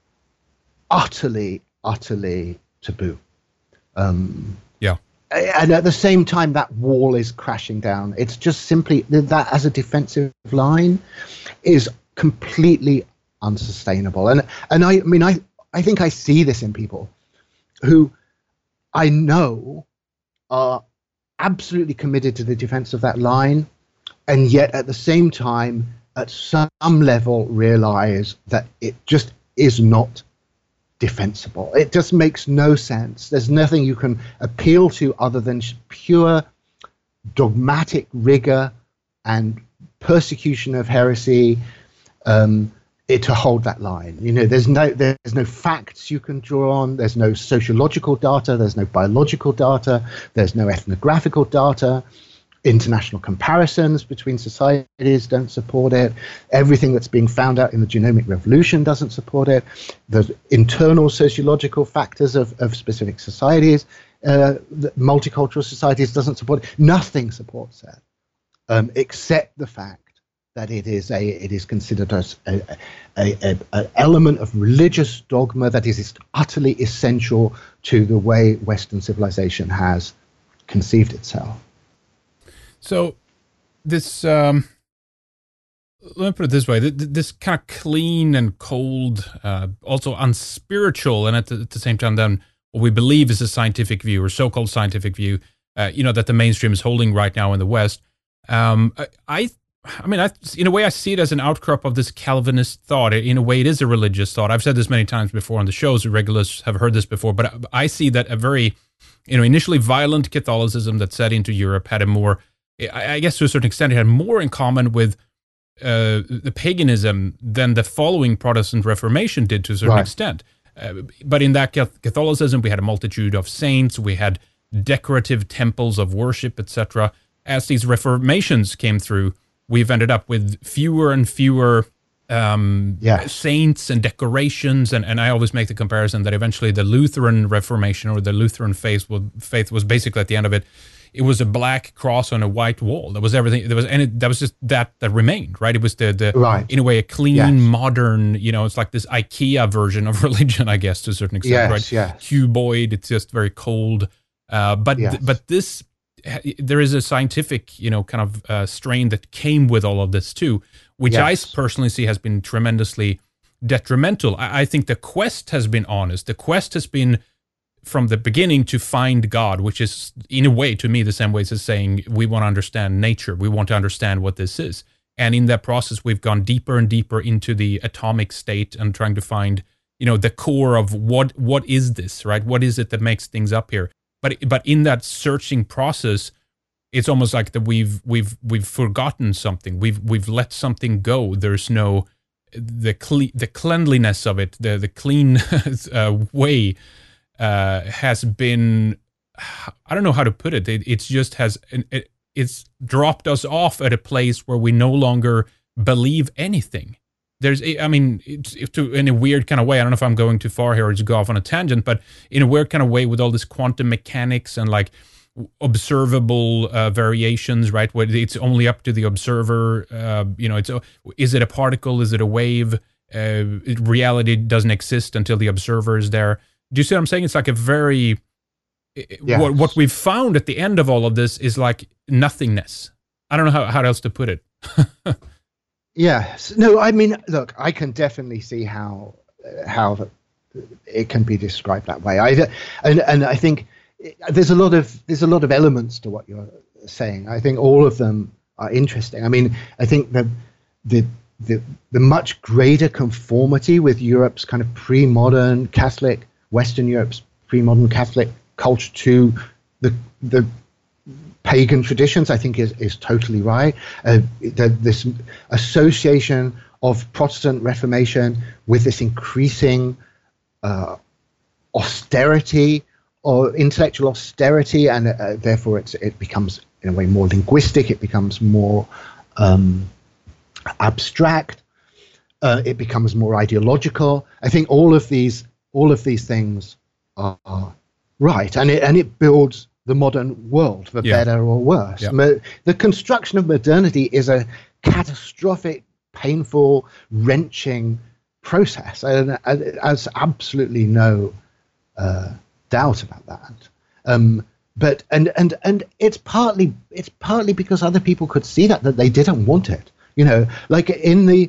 utterly, utterly taboo. Um, yeah. And at the same time, that wall is crashing down. It's just simply that as a defensive line is completely unsustainable. And and I, I mean, I, I think I see this in people who I know are absolutely committed to the defense of that line, and yet at the same time, at some level, realize that it just is not defensible. It just makes no sense. There's nothing you can appeal to other than pure dogmatic rigor and persecution of heresy, um, it, to hold that line. You know, there's no there's no facts you can draw on. There's no sociological data. There's no biological data. There's no ethnographical data. International comparisons between societies don't support it. Everything that's being found out in the genomic revolution doesn't support it. The internal sociological factors of, of specific societies, uh, multicultural societies, doesn't support it. Nothing supports that, um, except the fact that it is a it is considered as a, a, a, a element of religious dogma that is utterly essential to the way Western civilization has conceived itself. So this um, let me put it this way: this kind of clean and cold, uh, also unspiritual, and at the, at the same time, then what we believe is a scientific view or so-called scientific view, uh, you know, that the mainstream is holding right now in the West. Um, I, I mean, I, in a way, I see it as an outcrop of this Calvinist thought. In a way, it is a religious thought. I've said this many times before on the shows. Regulars have heard this before, but I see that a very, you know, initially violent Catholicism that set into Europe had a more, I guess to a certain extent, it had more in common with uh, the paganism than the following Protestant Reformation did to a certain right. extent. Uh, but in that Catholicism, we had a multitude of saints, we had decorative temples of worship, et cetera. As these Reformations came through, we've ended up with fewer and fewer um, yes. saints and decorations, and, and I always make the comparison that eventually the Lutheran Reformation or the Lutheran faith was, faith was basically at the end of it, it was a black cross on a white wall. That was everything. There was and it, that was just that that remained, right? It was the the right. in a way a clean, yes. modern. You know, it's like this IKEA version of religion, I guess, to a certain extent, yes, right? Yes. Cuboid. It's just very cold. Uh, but yes. th- but this there is a scientific, you know, kind of uh, strain that came with all of this too, which yes. I personally see has been tremendously detrimental. I, I think the quest has been honest. The quest has been from the beginning to find God, which is in a way to me the same way as saying we want to understand nature. We want to understand what this is. And in that process, we've gone deeper and deeper into the atomic state and trying to find, you know, the core of what what is this, right? What is it that makes things up here? But but in that searching process, it's almost like that we've we've we've forgotten something. We've we've let something go. There's no the cle- the cleanliness of it, the the clean uh, way. Uh, has been, I don't know how to put it. It it's just has, it, it's dropped us off at a place where we no longer believe anything. There's, I mean, it's, it's to, in a weird kind of way, I don't know if I'm going too far here or to go off on a tangent, but in a weird kind of way with all this quantum mechanics and like observable uh, variations, right? Where it's only up to the observer, uh, you know, it's, is it a particle? Is it a wave? Uh, reality doesn't exist until the observer is there. Do you see what I'm saying? It's like a very, yes. what what we've found at the end of all of this is like nothingness. I don't know how, how else to put it. Yes. No, I mean, look, I can definitely see how how it can be described that way. I, and, and I think there's a lot of there's a lot of elements to what you're saying. I think all of them are interesting. I mean, I think the the the, the much greater conformity with Europe's kind of pre-modern Catholic, Western Europe's pre-modern Catholic culture to the the pagan traditions, I think is is totally right. Uh, the, this association of Protestant Reformation with this increasing uh, austerity or intellectual austerity, and uh, therefore it's it becomes in a way more linguistic. It becomes more um, abstract. Uh, it becomes more ideological. I think all of these. All of these things are, are right, and it and it builds the modern world for yeah. better or worse. Yeah. Mo- the construction of modernity is a catastrophic, painful, wrenching process, and, and there's absolutely no uh, doubt about that. Um, but and and and it's partly it's partly because other people could see that that they didn't want it. You know, like in the.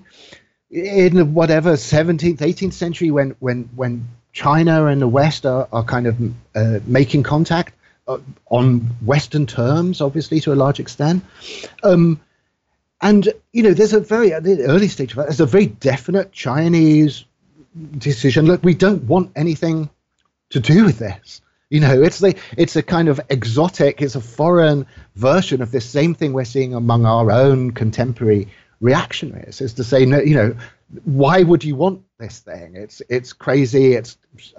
In the whatever seventeenth, eighteenth century, when when when China and the West are, are kind of uh, making contact uh, on Western terms, obviously to a large extent, um, and you know, there's a very at the early stage of that, there's a very definite Chinese decision. Look, we don't want anything to do with this. You know, it's the it's a kind of exotic, it's a foreign version of this same thing we're seeing among our own contemporary reactionaries, is to say, no, you know, why would you want this thing? It's it's crazy. It's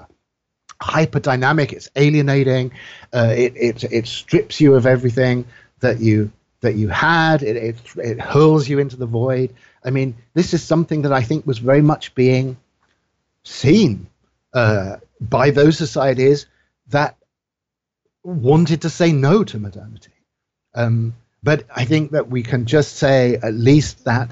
hyperdynamic. It's alienating. Uh, it it it strips you of everything that you that you had. It it it hurls you into the void. I mean, this is something that I think was very much being seen uh, by those societies that wanted to say no to modernity. Um, But I think that we can just say at least that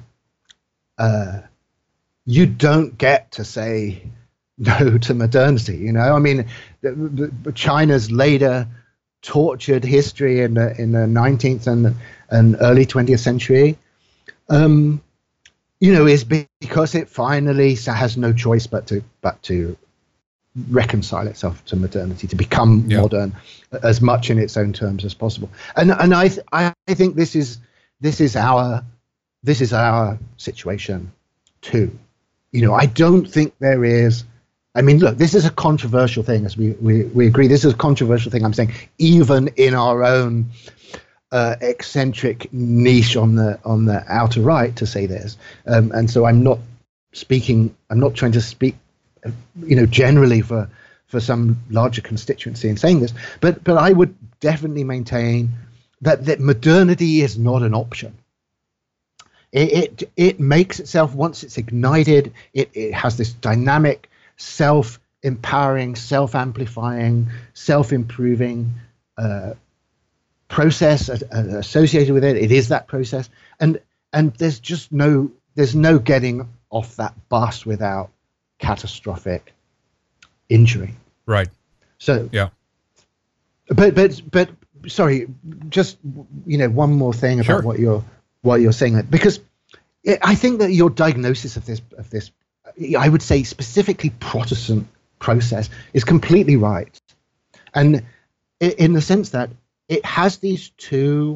uh, you don't get to say no to modernity. You know, I mean, the, the, China's later tortured history in the in the nineteenth and and early twentieth century um, you know, is because it finally has no choice but to but to reconcile itself to modernity, to become yeah. modern as much in its own terms as possible. And and I th- I think this is this is our this is our situation too. You know, I don't think there is. I mean, look, this is a controversial thing, as we we, we agree. This is a controversial thing. I'm saying even in our own uh, eccentric niche on the on the outer right to say this. Um, and so I'm not speaking. I'm not trying to speak, you know, generally for for some larger constituency in saying this. But but I would definitely maintain that that modernity is not an option. It it, it makes itself, once it's ignited, it, it has this dynamic, self-empowering, self-amplifying, self-improving uh, process uh, associated with it. It is that process, and and there's just no there's no getting off that bus without catastrophic injury. Right. So yeah. But but but sorry, just you know one more thing about sure. what you're what you're saying, because I think that your diagnosis of this of this I would say specifically Protestant process is completely right, and in the sense that it has these two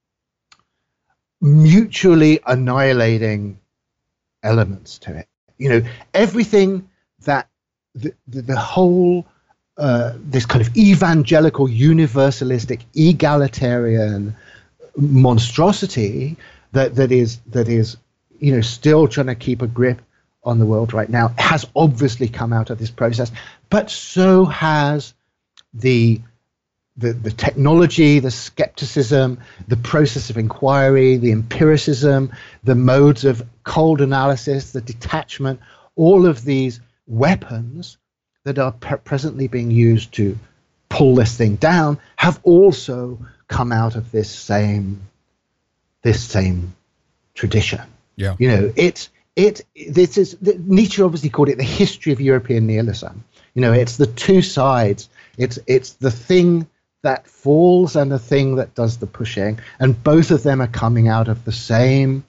mutually annihilating elements to it. You know, everything that the the, the whole uh, this kind of evangelical, universalistic, egalitarian monstrosity that that is that is you know still trying to keep a grip on the world right now has obviously come out of this process, but so has the the the technology, the skepticism, the process of inquiry, the empiricism, the modes of cold analysis, the detachment, all of these weapons that are pre- presently being used to pull this thing down have also come out of this same this same tradition. Yeah. You know, it's It this is Nietzsche obviously called it the history of European nihilism. You know, it's the two sides. It's it's the thing that falls and the thing that does the pushing, and both of them are coming out of the same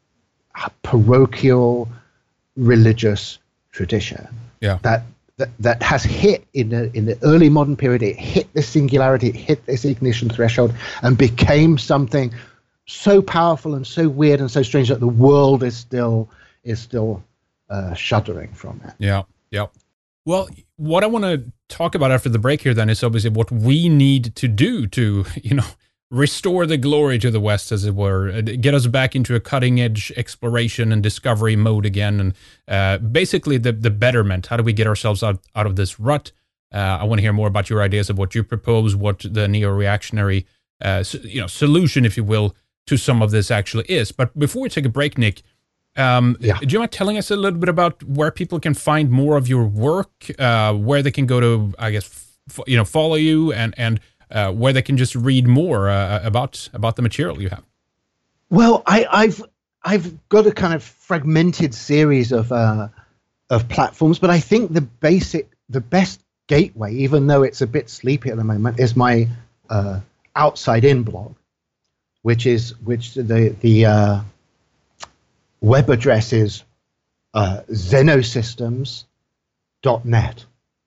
parochial religious tradition. Yeah. That that that has hit in the in the early modern period. It hit the singularity. It hit this ignition threshold and became something so powerful and so weird and so strange that the world is still. is still uh, shuddering from it. Yeah, yeah. Well, what I want to talk about after the break here then is obviously what we need to do to, you know, restore the glory to the West, as it were, get us back into a cutting-edge exploration and discovery mode again, and uh, basically the the betterment. How do we get ourselves out, out of this rut? Uh, I want to hear more about your ideas of what you propose, what the neo-reactionary, uh, you know, solution, if you will, to some of this actually is. But before we take a break, Nick, Um, yeah. do you mind telling us a little bit about where people can find more of your work, uh, where they can go to, I guess, f- you know, follow you, and and uh, where they can just read more uh, about about the material you have? Well, I, I've I've got a kind of fragmented series of uh, of platforms, but I think the basic, the best gateway, even though it's a bit sleepy at the moment, is my uh, Outside In blog, which is which the the uh, web address is uh, xenosystems dot net,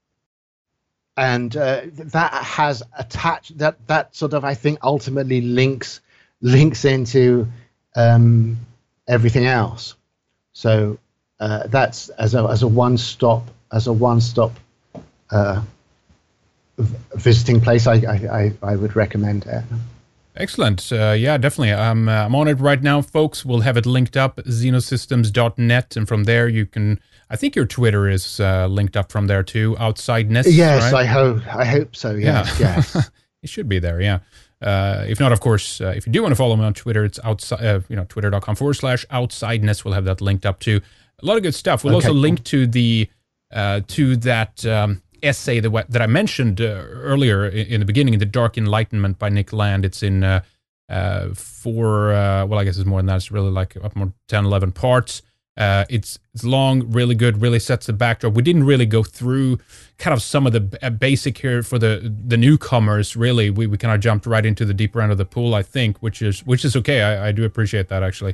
and uh, that has attached that that sort of I think ultimately links links into um, everything else. So uh, that's as a as a one stop as a one stop uh, v- visiting place. I, I I I would recommend it. Excellent. Uh, yeah, definitely. I'm, uh, I'm on it right now, folks. We'll have it linked up, xenosystems dot net, and from there you can, I think your Twitter is uh, linked up from there too, Outsideness. Yes, right? I hope I hope so, yes, yeah. yes. It should be there, yeah. Uh, if not, of course, uh, if you do want to follow me on Twitter, it's outside, uh, you know, twitter.com forward slash outsideness. We'll have that linked up too. A lot of good stuff. We'll okay, also cool. link to the, uh, to that, um, essay that that I mentioned uh, earlier in, in the beginning, The Dark Enlightenment by Nick Land. It's in uh, uh, four, uh, well, I guess it's more than that. It's really like up more ten, eleven parts. Uh, it's it's long, really good, really sets the backdrop. We didn't really go through kind of some of the uh, basic here for the the newcomers. Really, we, we kind of jumped right into the deeper end of the pool, I think, which is which is okay. I, I do appreciate that actually.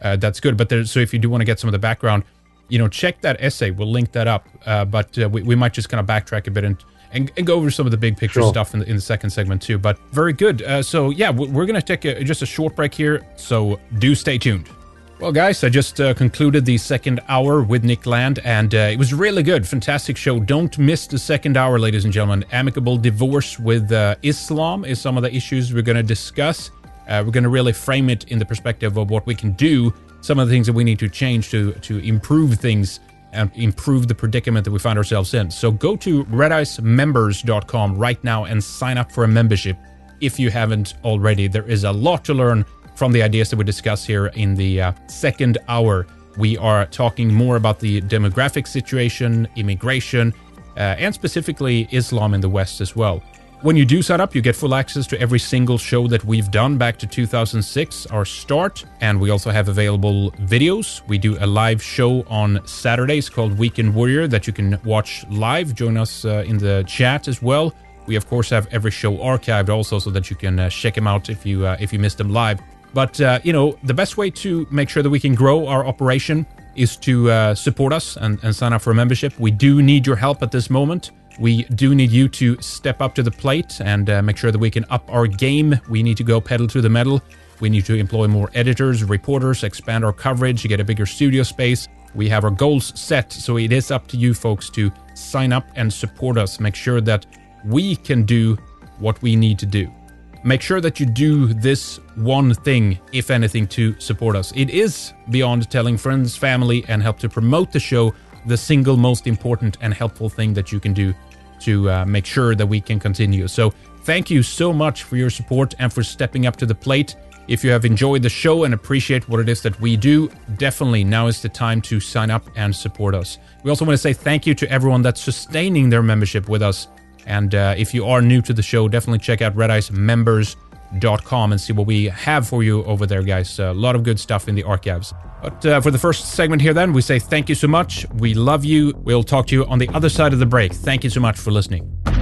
uh, that's good. But there, so if you do want to get some of the background, you know, check that essay. We'll link that up. Uh, but uh, we, we might just kind of backtrack a bit and, and, and go over some of the big picture sure. stuff in the, in the second segment too. But very good. Uh, so yeah, we're going to take a, just a short break here. So do stay tuned. Well, guys, I just uh, concluded the second hour with Nick Land, and uh, it was really good. Fantastic show. Don't miss the second hour, ladies and gentlemen. Amicable divorce with uh, Islam is some of the issues we're going to discuss. Uh, we're going to really frame it in the perspective of what we can do, some of the things that we need to change to, to improve things and improve the predicament that we find ourselves in. So go to red ice members dot com right now and sign up for a membership if you haven't already. There is a lot to learn from the ideas that we discuss here in the uh, second hour. We are talking more about the demographic situation, immigration, uh, and specifically Islam in the West as well. When you do sign up, you get full access to every single show that we've done back to two thousand six, our start, and we also have available videos. We do a live show on Saturdays called Weekend Warrior that you can watch live. Join us uh, in the chat as well. We, of course, have every show archived also so that you can uh, check them out if you uh, if you missed them live. But, uh, you know, the best way to make sure that we can grow our operation is to uh, support us and, and sign up for a membership. We do need your help at this moment. We do need you to step up to the plate and uh, make sure that we can up our game. We need to go pedal to the metal. We need to employ more editors, reporters, expand our coverage, get a bigger studio space. We have our goals set, so it is up to you folks to sign up and support us. Make sure that we can do what we need to do. Make sure that you do this one thing, if anything, to support us. It is, beyond telling friends, family, and help to promote the show, the single most important and helpful thing that you can do to uh, make sure that we can continue. So thank you so much for your support and for stepping up to the plate. If you have enjoyed the show and appreciate what it is that we do, definitely now is the time to sign up and support us. We also want to say thank you to everyone that's sustaining their membership with us. And uh, if you are new to the show, definitely check out red ice members dot com and see what we have for you over there, guys. A lot of good stuff in the archives. But uh, for the first segment here then, we say thank you so much. We love you. We'll talk to you on the other side of the break. Thank you so much for listening.